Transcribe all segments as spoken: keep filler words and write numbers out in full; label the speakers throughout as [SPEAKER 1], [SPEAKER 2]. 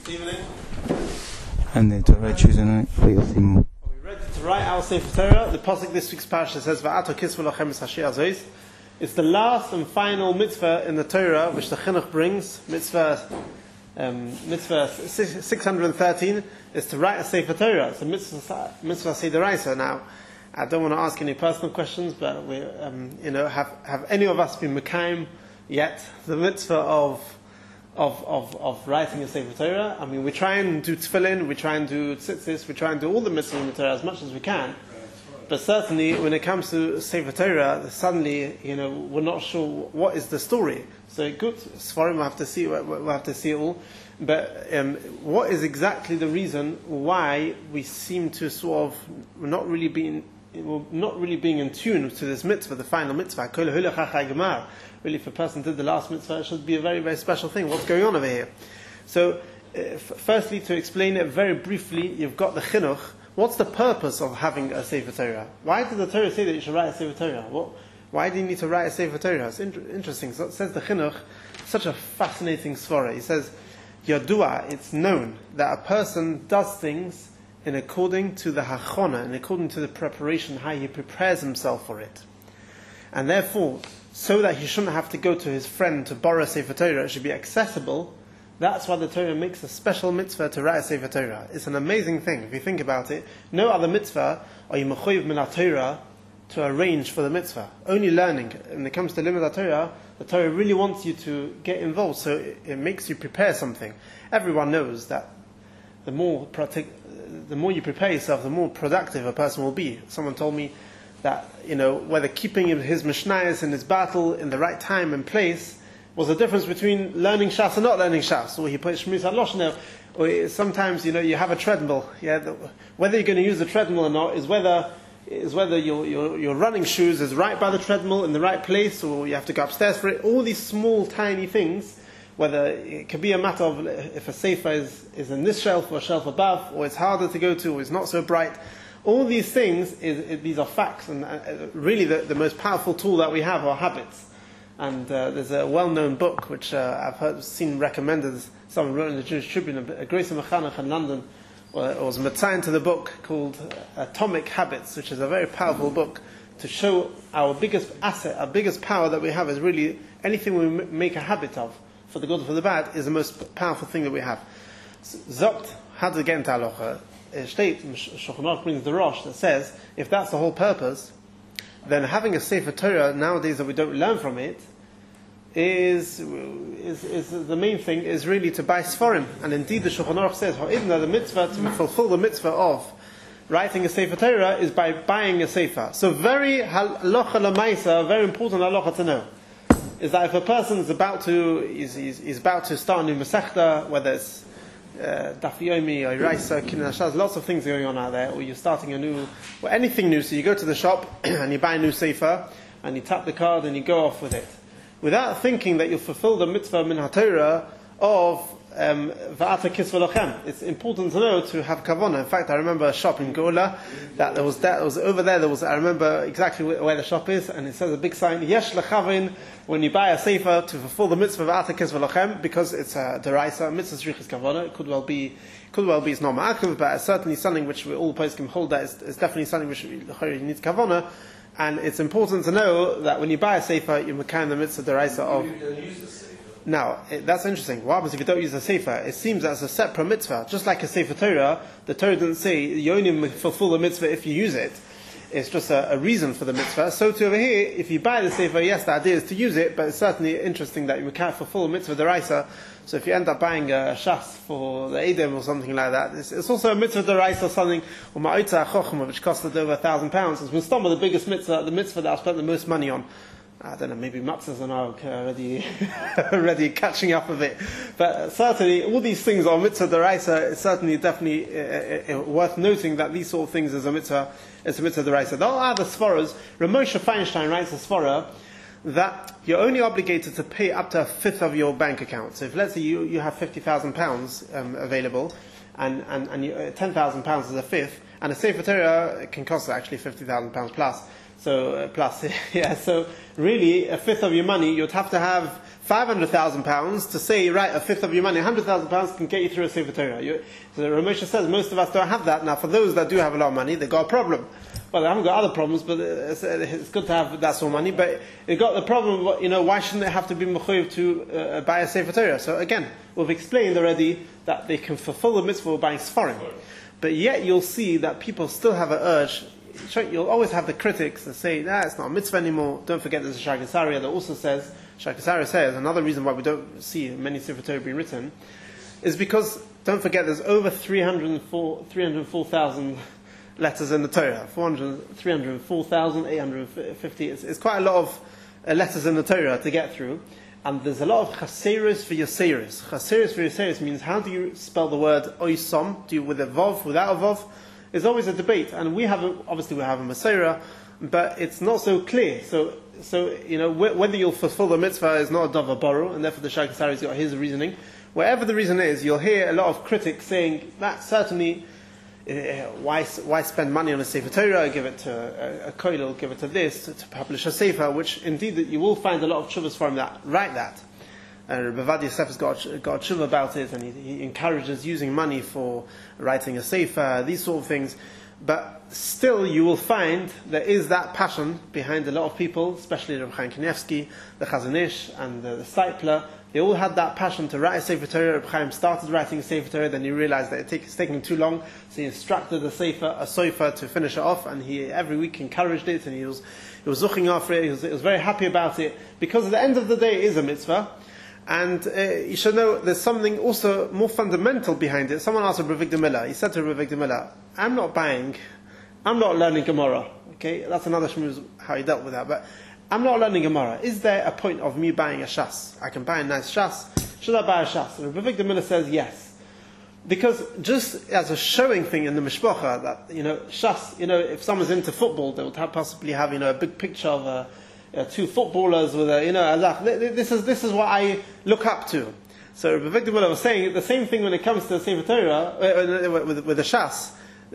[SPEAKER 1] Evening.
[SPEAKER 2] And the Torah choosing for your theme.
[SPEAKER 1] Are we ready to write our Sefer Torah? The pasuk this week's parasha says, "Va'ato kisvu lachem es hashir azois." It's the last and final mitzvah in the Torah which the Chinuch brings. Mitzvah, um, mitzvah six hundred thirteen is to write a Sefer Torah. It's a mitzvah, mitzvah sederaisa. Now, I don't want to ask any personal questions, but we, um, you know, have have any of us been mekayim yet the mitzvah of Of, of, of writing a Sefer Torah? I mean, we try and do tefillin, we try and do tzitzis, we try and do all the mitzvahs in the Torah as much as we can. But certainly, when it comes to Sefer Torah, suddenly, you know, we're not sure what is the story. So good, Sfarim, we'll have to see, we'll have to see it all. But um, what is exactly the reason why we seem to sort of not really being, not really being in tune to this mitzvah, the final mitzvah? Really, if a person did the last mitzvah, it should be a very, very special thing. What's going on over here? So, uh, f- firstly, to explain it very briefly, you've got the chinuch. What's the purpose of having a Sefer Torah? Why did the Torah say that you should write a Sefer Torah? What, why do you need to write a Sefer Torah? It's in- interesting. So it says the chinuch, such a fascinating svara. He says, Yadua, it's known that a person does things in according to the hachona, in according to the preparation, how he prepares himself for it. And therefore, so that he shouldn't have to go to his friend to borrow a Sefer Torah, it should be accessible. That's why the Torah makes a special mitzvah to write a Sefer Torah. It's an amazing thing, if you think about it. No other mitzvah are you mechoyev min ha-Torah to arrange for the mitzvah. Only learning. When it comes to limud ha-Torah, the Torah really wants you to get involved, so it, it makes you prepare something. Everyone knows that the more, prote- the more you prepare yourself, the more productive a person will be. Someone told me that, you know, whether keeping his mishnayos in his battle in the right time and place was the difference between learning Shas and not learning Shas. Or he put Shmiras HaLoshon, or sometimes, you know, you have a treadmill. Yeah, the, whether you're going to use the treadmill or not is whether is whether your, your your running shoes is right by the treadmill in the right place, or you have to go upstairs for it. All these small, tiny things. Whether it could be a matter of if a sefer is is in this shelf or a shelf above, or it's harder to go to, or it's not so bright. All these things, is, is, these are facts, and uh, really the, the most powerful tool that we have are habits. And uh, there's a well-known book which uh, I've heard, seen recommended. Someone wrote in the Jewish Tribune, a Grace Mechanech in London, or it was matzayin to the book called Atomic Habits, which is a very powerful book to show our biggest asset, our biggest power that we have is really anything we m- make a habit of, for the good or for the bad, is the most powerful thing that we have. Zokt, how to get into halacha? State, Shulchan Aruch brings the Rosh that says, if that's the whole purpose, then having a Sefer Torah nowadays that we don't learn from it is, is, is the main thing is really to buy Sfarim. And indeed the Shulchan Aruch says, the mitzvah, to fulfill the mitzvah of writing a Sefer Torah is by buying a Sefer. So very halacha l'maisa, very important halacha to know, is that if a person is about to, is, is, is about to start a new Masechta, whether it's Daf Yomi or Raisa, Kinyan Hashaz, lots of things going on out there, or you're starting a new, or anything new, so you go to the shop and you buy a new sefer, and you tap the card and you go off with it, without thinking that you'll fulfill the mitzvah min ha-Torah of Va'ata kisvu lachem. It's important to know to have kavanah. In fact, I remember a shop in Gola that there was that was over there. There was I remember exactly where, where the shop is, and it says a big sign: Yesh lechavin. When you buy a sefer to fulfill the mitzvah Va'ata kisvu lachem, because it's a deraisa mitzvah shrichas kavanah. It could well be, could well be it's not ma'akiv, but it's certainly something which we all poskim hold that is, is definitely something which needs kavanah. And it's important to know that when you buy a sefer, you mekayim the mitzvah deraisa of. Now, it, that's interesting. What happens if you don't use a sefer? It seems that's a separate mitzvah. Just like a Sefer Torah, the Torah doesn't say you only fulfill the mitzvah if you use it. It's just a, a reason for the mitzvah. So too over here, if you buy the sefer, yes, the idea is to use it, but it's certainly interesting that you can't fulfill the mitzvah deraisa. So if you end up buying a shas for the Edom or something like that, it's, it's also a mitzvah deraisa, something, or ma'itza chochma, which costed over a thousand pounds. It's some of the biggest mitzvah, the mitzvah that I've spent the most money on. I don't know, maybe matzahs are now already, already catching up a bit. But certainly, all these things are mitzvah deraisa. It's certainly, definitely uh, uh, worth noting that these sort of things is a mitzvah, it's a mitzvah deraisa. There are other svaras. Ramosha Feinstein writes a svara that you're only obligated to pay up to a fifth of your bank account. So if, let's say, you, you have fifty thousand pounds um, available, and, and, and you, uh, ten thousand pounds is a fifth, and a Sefer Torah can cost actually fifty thousand pounds plus. So uh, plus, yeah. So really, a fifth of your money, you'd have to have five hundred thousand pounds to say, right, a fifth of your money, one hundred thousand pounds can get you through a Sefer Torah. You, so Ramosha says most of us don't have that. Now, for those that do have a lot of money, they've got a problem. Well, they haven't got other problems, but it's, it's good to have that sort of money. But they've got the problem, you know, why shouldn't they have to be mechuyev to uh, buy a Sefer Torah? So again, we've explained already that they can fulfill the mitzvah of buying Sfarim. But yet you'll see that people still have an urge. You'll always have the critics that say, nah, it's not a mitzvah anymore. Don't forget there's a Shai Kesaria that also says, Shai Kesaria says, another reason why we don't see many Sefer Torah being written is because, don't forget, there's over three hundred four thousand letters in the Torah. three hundred four thousand eight hundred fifty. It's, it's quite a lot of uh, letters in the Torah to get through. And there's a lot of chaseris for yoseris. Chaseris for yoseris means, how do you spell the word oisom? Do you with a vav, without a vav? There's always a debate. And we have, a, obviously we have a Masorah, but it's not so clear. So, so you know, wh- whether you'll fulfill the mitzvah is not a davar baru, and therefore the Shai Kesari's got his reasoning. Wherever the reason is, you'll hear a lot of critics saying, that certainly, uh, why why spend money on a Sefer Torah, give it to a, a kollel, give it to this, to, to publish a Sefer, which indeed you will find a lot of tshuvas from that, write that. And Rabbi Ovadia Yosef has got, got a tshuva about it, and he, he encourages using money for writing a Sefer, these sort of things. But still, you will find there is that passion behind a lot of people, especially Rabbi Chaim Kanievsky, the Chazon Ish, and the, the Steipler. They all had that passion to write a Sefer Torah. Rabbi Chaim started writing a Sefer Torah, then he realized that it take, it's taking too long, so he instructed a Sefer, a Sofer to finish it off, and he every week encouraged it, and he was he was zuching after it. He was, he was very happy about it, because at the end of the day, it is a mitzvah. And uh, you should know there's something also more fundamental behind it. Someone asked Rabbi Victor Miller, he said to Rabbi Victor Miller, I'm not buying, I'm not learning Gemara. Okay, that's another shmuz, how he dealt with that. But I'm not learning Gemara. Is there a point of me buying a shas? I can buy a nice shas. Should I buy a shas? And Rabbi Victor Miller says yes. Because just as a showing thing in the mishpacha, that, you know, shas, you know, if someone's into football, they would have possibly have, you know, a big picture of a, Uh, two footballers with a, you know, azach. This is this is what I look up to. So Rabbi Victor Miller was saying the same thing when it comes to the Sefer Torah uh, with with the shas.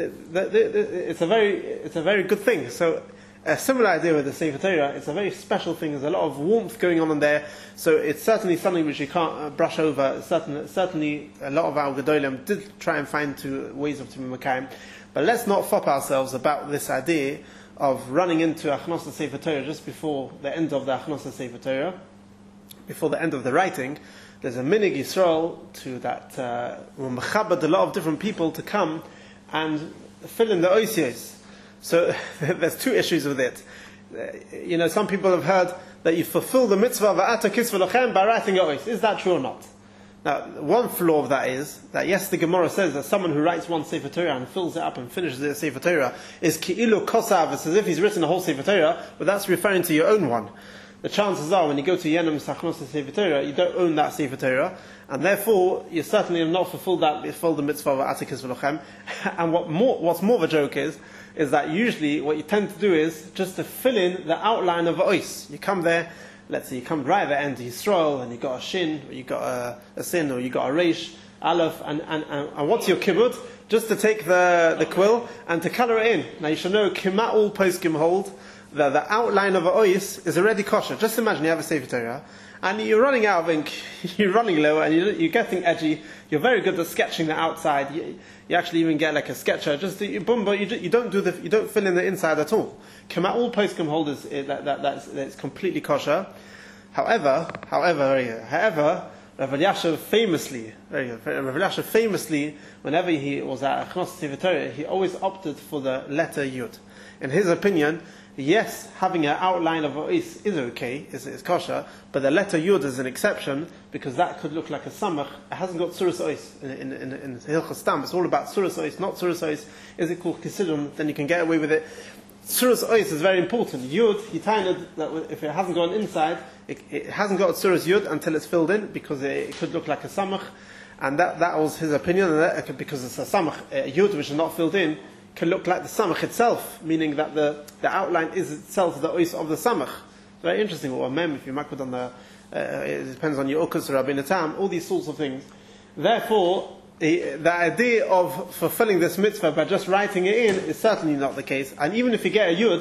[SPEAKER 1] It's a very it's a very good thing. So a similar idea with the Sefer Torah. It's a very special thing. There's a lot of warmth going on in there. So it's certainly something which you can't brush over. Certainly, certainly a lot of our gedolim did try and find two ways of Timim Makayim. But let's not fop ourselves about this idea of running into Achnos Sefer Torah just before the end of the Achnos Sefer Torah, before the end of the writing. There's a minig Yisrael to that uh, will mechabed a lot of different people to come and fill in the oisios. So there's two issues with it. Uh, you know, some people have heard that you fulfill the mitzvah of Va'ata Kisva Lochem by writing a ois. Is that true or not? Now, one flaw of that is that yes, the Gemara says that someone who writes one Sefer Torah and fills it up and finishes the Sefer Torah is ki'ilu kosav, it's as if he's written a whole Sefer Torah, but that's referring to your own one. The chances are, when you go to Yenim Sachnos Sefer Torah, you don't own that Sefer Torah, and therefore you certainly have not fulfilled that, fulfilled the mitzvah of Atikas V'lochem. And what more, what's more of a joke is, is that usually what you tend to do is just to fill in the outline of a ois. You come there. Let's say you come right at the end of Yisrael, and you got a shin, or you got a, a sin, or you got a reish, aleph, and, and, and, and what's your kibbut? Just to take the, the quill and to colour it in. Now you should know, Kimat all poskim hold that the outline of a ois is already kosher. Just imagine you have a Sefer Torah, and you're running out of ink, you're running low, and you're, you're getting edgy. You're very good at sketching the outside. You, you actually even get like a sketcher. Just you, boom, but you, you don't do the, you don't fill in the inside at all. Kamat all poskim holders that, that that's, that's completely kosher. However, however, however, Rav Elyashiv famously, very good, Rav Elyashiv famously, whenever he was at Achnos Sefer Torah, he always opted for the letter Yud. In his opinion, yes, having an outline of ois is okay, is, is kosher, but the letter Yud is an exception, because that could look like a samach. It hasn't got suras ois in, in, in, in Hilchos Stam. It's all about suras ois, not suras ois. Is it called kisidron? Then you can get away with it. Suras ois is very important. Yud, he tained that if it hasn't gone inside, it, it hasn't got suras Yud until it's filled in, because it, it could look like a samach, and that, that was his opinion, and that, because it's a samach, a Yud which is not filled in, can look like the samach itself, meaning that the, the outline is itself the ois of the samach. Very interesting. Or mem, if you makud on the, uh, it depends on your ukus or rabbeinu tam, all these sorts of things. Therefore, the, the idea of fulfilling this mitzvah by just writing it in is certainly not the case. And even if you get a yud,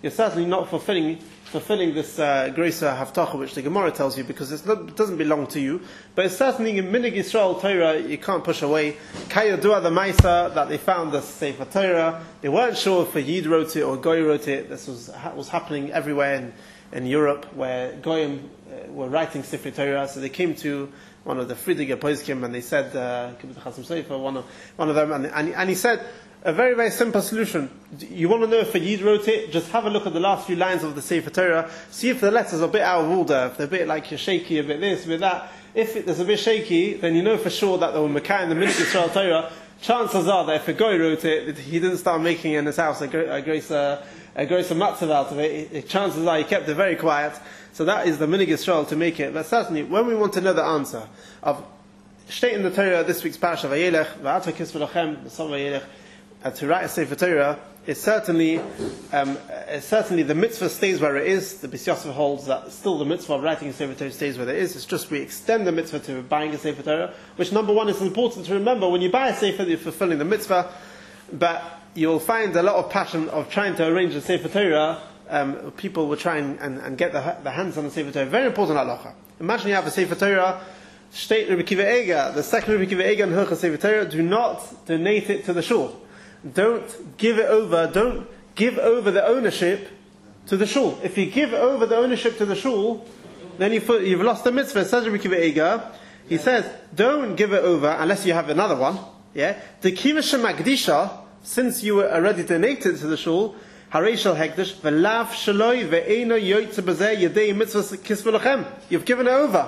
[SPEAKER 1] you're certainly not fulfilling fulfilling this uh, Greaser Haftacha, which the Gemara tells you, because it's not, it doesn't belong to you. But it's certainly in Minig Yisrael Torah, you can't push away. Kayodua the Maisa, that they found the Sefer Torah. They weren't sure if a Yid wrote it or a Goy wrote it. This was was happening everywhere in, in Europe, where Goyim uh, were writing Sefer Torah. So they came to one of the Friediger Poskim, and they said, uh, one of, one of them, and, and, and he said, a very, very simple solution. You want to know if a Yid wrote it? Just have a look at the last few lines of the Sefer Torah. See if the letters are a bit out of order, if they're a bit like you're shaky, a bit this, a bit that. If it, there's a bit shaky, then you know for sure that they were Makai in the Minig Yisrael Torah. Chances are that if a guy wrote it, he didn't start making in his house a gross a matzav out of it. it. Chances are he kept it very quiet. So that is the Minig Yisrael to make it. But certainly, when we want to know the answer of state in the Torah this week's parasha Vayelech, Va'ata Kis V'Lachem, V'Sam Vayelech, Uh, to write a Sefer Torah, is certainly, um, uh, certainly the mitzvah stays where it is. The Beis Yosef holds that still the mitzvah of writing a Sefer Torah stays where it is. It's just we extend the mitzvah to buying a Sefer Torah, which number one is important to remember. When you buy a Sefer, you're fulfilling the mitzvah, but you'll find a lot of passion of trying to arrange a Sefer Torah. Um, people will try and, and, and get the, the hands on the Sefer Torah. Very important halacha. Imagine you have a Sefer Torah, state Rebbe Kiva Eiger, the second Rebbe Kiva Eiger and Hilchos Sefer Torah, do not donate it to the shul. Don't give it over, don't give over the ownership to the shul. If you give over the ownership to the shul, then you've, you've lost the mitzvah. Says Rebbe Kiva Eiger, he says, don't give it over unless you have another one. Yeah? The Kiva Shemakdisha, since you were already donated to the shul, Harei Shel Hekdesh, V'lav Shaloi Ve'eino Yoytze B'zeh Yedei Mitzvah Kis V'Lachem. You've given it over.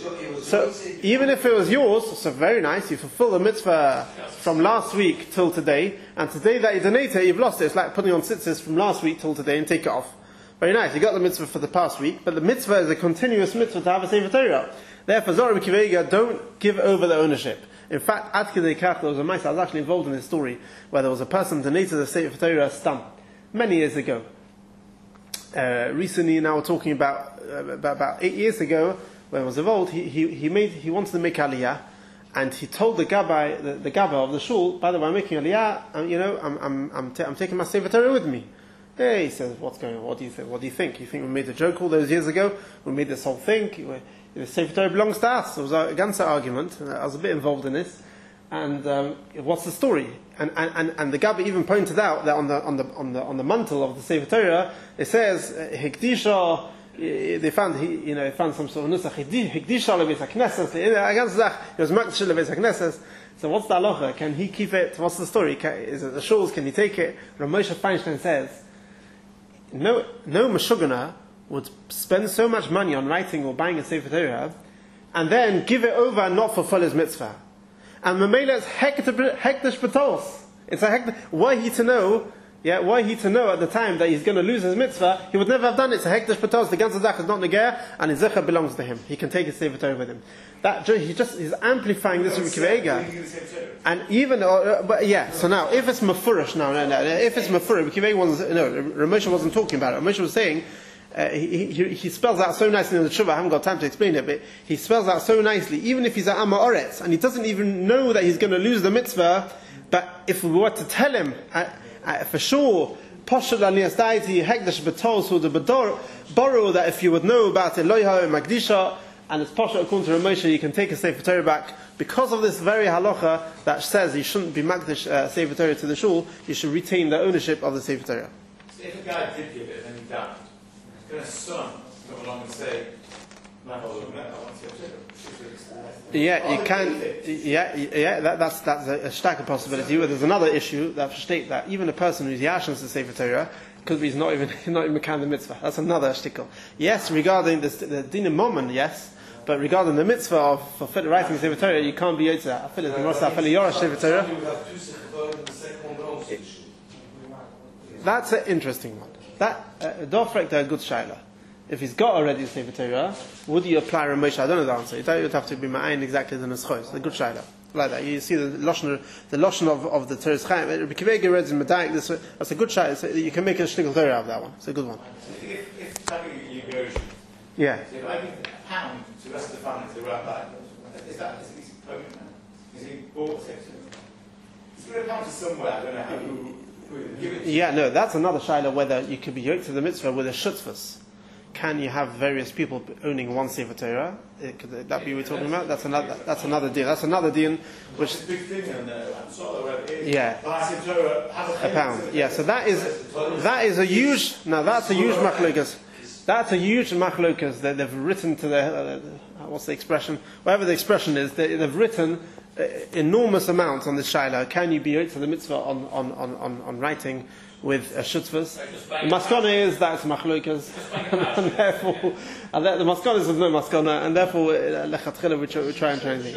[SPEAKER 1] So, even if it was yours, so very nice, you fulfill the mitzvah from last week till today, and today that you donate it, you've lost it. It's like putting on tzitzis from last week till today and take it off. Very nice, you got the mitzvah for the past week, but the mitzvah is a continuous mitzvah to have a Sefer Torah. Therefore, Zohar Rebbe Kiva Eiger, don't give over the ownership. In fact, Ad Kedei Kach, there was a mice, I was actually involved in this story, where there was a person donated a Sefer Torah stam, many years ago. Uh, recently, now we're talking about, uh, about, about eight years ago, when I was involved, he, he, he made, he wanted to make aliyah, and he told the gabbai, the, the gabbai of the shul, by the way, I'm making aliyah, um, you know, I'm, I'm, I'm, ta- I'm taking my Sefer Torah with me. Hey, he says, what's going on? What do you think? What do you think? You think we made a joke all those years ago? We made this whole thing? The Sefer Torah belongs to us. It was a ganze argument. I was a bit involved in this. And um, what's the story? And, and, and the Gabbai even pointed out that on the on the on the on the mantle of the Sefer Torah, it says Hekdisha. They found he, you know, they found some sort of nusach Hekdisha lebeis haknesses. A ganze Zach. It was makdish lebeis haknesses. So what's the halacha? Can he keep it? What's the story? Can, is it the shuls? Can he take it? Rav Moshe Feinstein says, no, no Meshugana would spend so much money on writing or buying a Sefer Torah, and then give it over and not fulfill his mitzvah. And Mamela is hektish betos. It's a hektish. Were he to know, yeah, were he to know at the time that he's going to lose his mitzvah, he would never have done it. It's a hektish betos. The ganze zach is not negeh, and his zecher belongs to him. He can take his Sefer Torah with him. That he just he's amplifying this with Kiva Eiger. And even, uh, but yeah. So now, if it's mafurish, now, no, no, if it's mafurish, Kiva Eiger wasn't. No, Rav Moshe wasn't talking about it. Rav Moshe was saying. Uh, he, he, he spells out so nicely in the Tshuva, I haven't got time to explain it, but he spells out so nicely, even if he's at Amma Oretz, and he doesn't even know that he's going to lose the mitzvah, but if we were to tell him, uh, uh, for sure, Poshel Aliyas Daiti, Hekdesh Betos, or the Borrow, that if you would know about Eloiha and Magdisha, and it's Poshel according to Rav Moshe, you can take a Sefer Torah back, because of this very halacha that says you shouldn't be Magdish uh, Sefer Torah to the shul, you should retain the ownership of the Sefer Torah.
[SPEAKER 3] So if a guy did give it and then he died, going to son come along and say, "My father met, I want to see."
[SPEAKER 1] Yeah, you can. Yeah, yeah. That, that's that's a, a stack of possibility. But there's another issue that state that even a person who's yashans to Sefer Torah could be he's not even not even mekan the mitzvah. That's another shtickle. Yes, regarding this, the din moment, yes, but regarding the mitzvah of for writing Sefer Torah, you can't be yotza. I feel it. I feel yorash Sefer Torah. That's an interesting one. That uh, Dofrek a good shaila. If he's got already a Sefer Torah, would you apply Rav Moshe? I don't know the answer. You don't even have to be ma'ayin exactly the neschos. It's a good shaila. Like that, you see the lashon, the lashon of, of the Torah's chaim. Rebbe Kiva Eiger reads in Medayik. This that's a good shaila. So you can make a shtickle Torah out of that one. It's a good one.
[SPEAKER 3] If, if you go,
[SPEAKER 1] yeah.
[SPEAKER 3] So if I give a pound to the rest of the family to the rabbi, is that is he potent? Is he bought it? He's going to pound to somewhere. I don't know how.
[SPEAKER 1] Yeah, no, that's another shaila whether you could be yoked to the mitzvah with a shutzvus. Can you have various people owning one Sefer Torah? It, could that be what we're talking about? That's another. That's another deal. That's another deal. Which
[SPEAKER 3] it's a big thing in there.
[SPEAKER 1] Yeah, a pound. Yeah, so that is that is a huge. Now that's a huge machlokas. That's a huge machlokas that they've written to the. Uh, what's the expression? Whatever the expression is, they, they've written uh, enormous amounts on this shaila. Can you be yoked to the mitzvah on on on on, on writing with a shutzvus? The maskana is that it's machlokas, and therefore, and the, the maskana is no maskana, and therefore lechatchila we try, we try and translate.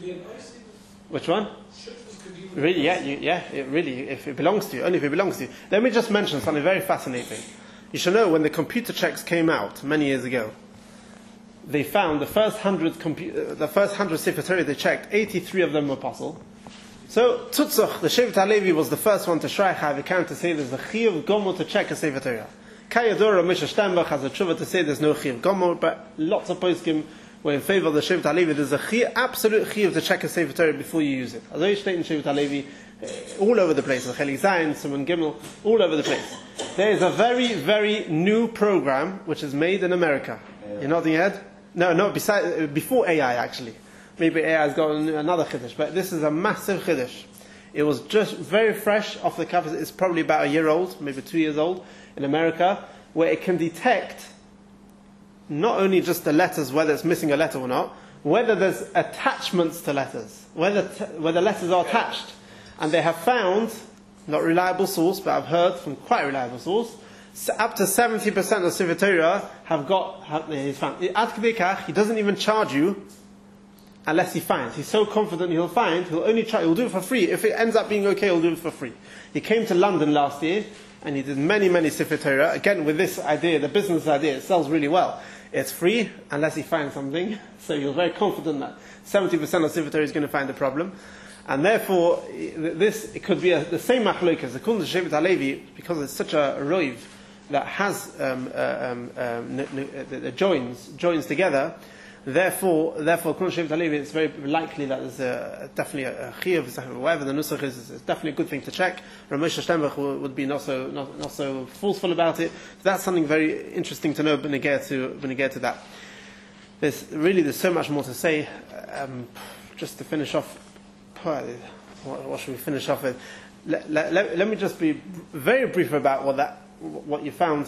[SPEAKER 1] Which one? Really? Yeah, you, yeah. It really, if it belongs to you, only if it belongs to you. Let me just mention something very fascinating. You should know when the computer checks came out many years ago, they found the first hundred compu- uh, the first hundred Sefer Torah they checked, eighty-three of them were apostle. So, Tutzuch, the Shevet HaLevi, was the first one to Shrei Chavikam to say there's a Chiyuv Gomor to check a Sefer Torah. Kayadora Misha Steinbach has a tshuva to say there's no Chiyuv Gomor, but lots of poskim were in favor of the Shevet HaLevi. There's a chiyuv, absolute Chiyuv to check a Sefer Torah before you use it. As I state in Shevet HaLevi, all over the place, the Chelik Zayin, Simon Gimel, all over the place. There is a very, very new program which is made in America. You're nodding your head? No, no, beside, before A I actually. Maybe A I has got another chiddush, but this is a massive chiddush. It was just very fresh off the cuff. It's probably about a year old, maybe two years old, in America, where it can detect not only just the letters, whether it's missing a letter or not, whether there's attachments to letters, whether t- whether letters are attached. And they have found, not reliable source, but I've heard from quite a reliable source, up to seventy percent of Sefer Torah have got, have, he's found. Ad Kedei Kach, he doesn't even charge you unless he finds. He's so confident he'll find, he'll only try, he'll do it for free. If it ends up being okay, he'll do it for free. He came to London last year, and he did many, many Sefer Torah. Again, with this idea, the business idea, it sells really well. It's free, unless he finds something. So you're very confident that seventy percent of Sefer Torah is going to find the problem. And therefore, this it could be a, the same machlokas, the Kund Shevet HaLevi, because it's such a roiv that has um, uh, um, um, n- n- the, the joins joins together. Therefore, therefore, Kund Shevet HaLevi, it's very likely that there's a, definitely a chiyuv, whatever the nusach is, it's definitely a good thing to check. Ramosha Steinbach would be not so not, not so forceful about it. So that's something very interesting to know. B'negeh to b'negeh to that. There's really there's so much more to say. Um, just to finish off. What should we finish off with? Let, let, let, let me just be very brief about what that, what you found.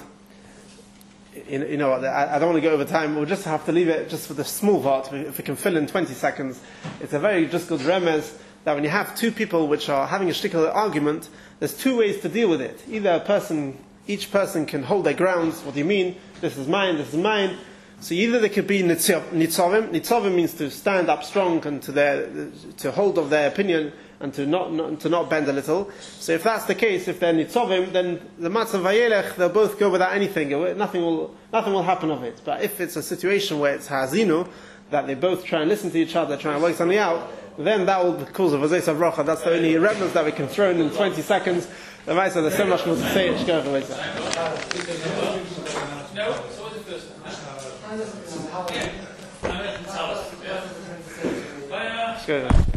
[SPEAKER 1] You, you know, I, I don't want to go over time. We'll just have to leave it just for the small part. If we can fill in twenty seconds, it's a very just good remez that when you have two people which are having a shtickle argument, there's two ways to deal with it. Either a person, each person can hold their grounds. What do you mean? This is mine. This is mine. So either they could be nitzavim. Nitzavim means to stand up strong and to their, to hold of their opinion and to not, not to not bend a little. So if that's the case, if they're nitzavim, then the matzav vayelech, they'll both go without anything. Nothing will nothing will happen of it. But if it's a situation where it's hazinu, that they both try and listen to each other, try and work something out, then that will cause a vazes of bracha. That's the only remnants that we can throw in in twenty seconds. The Vaisa, there's so much more to say.
[SPEAKER 3] No.
[SPEAKER 1] Good.